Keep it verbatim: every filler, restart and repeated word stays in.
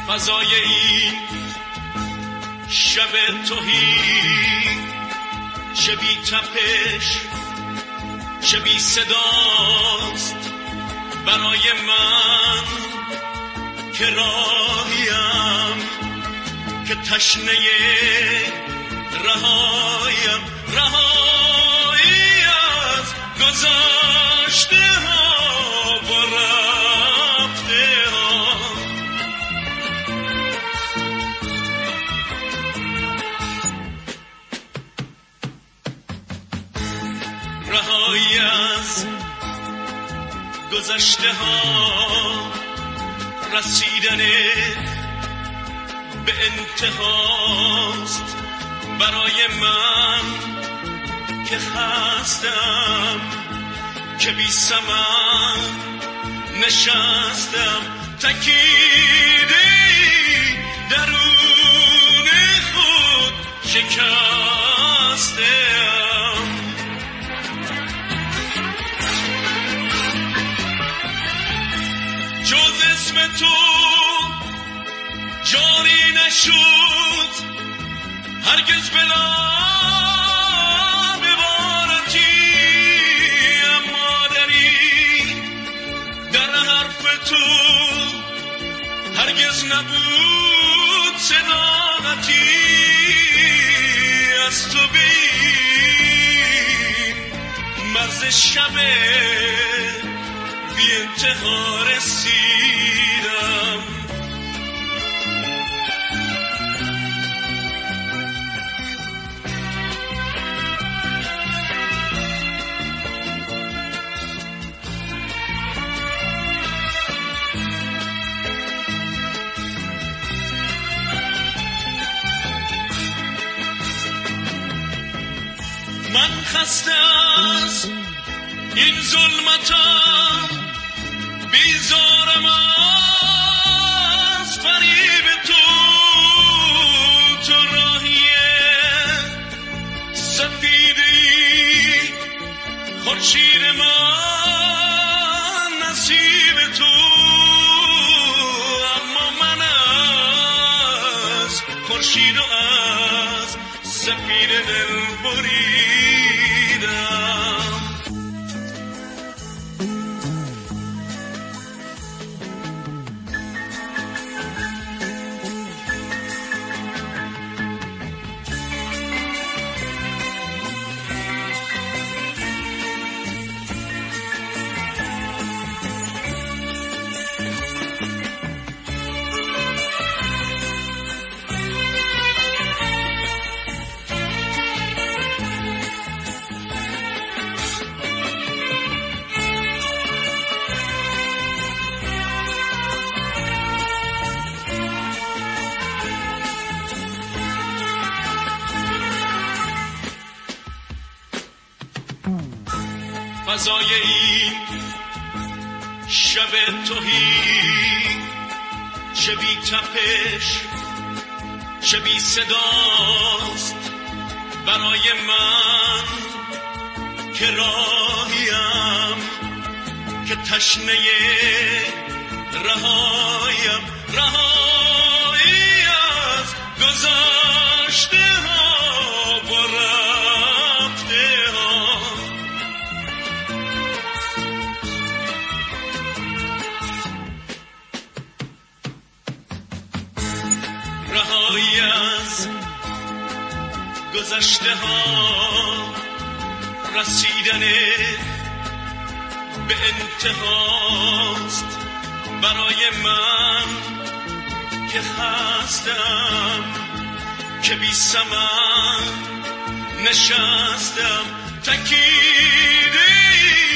فضای این شب تهی چه بی تپش چه بی صداست برای من که راهیم که تشنه رهایم رهایی از گذشته ها و رفته ها رهایی از گذشته ها رسیدن به انتهاست برای من که خستم که بی ثمر نشستم تکیده درون خود شکستم جز اسم تو جاری نشد هرگز بلا ببارتی اما دری در حرف تو هرگز نبود صداقتی از تو بین مرز شب بی انتها رسیدم من خسته از این ظلمتم بیزارم از فریب تو تو راهیه سپیدی خورشید من نصیب تو اما من از خورشید و از سپید دل بریدم فضای این شب تهی چه بی تپش چه بی صداست برای من که راهیم که تشنه رهایم رهایی از گذشته ها و رفته ها رهایی از گذشته ها رسیدن به انتهاست برای من که خستم که بی ثمر نشستم تکیده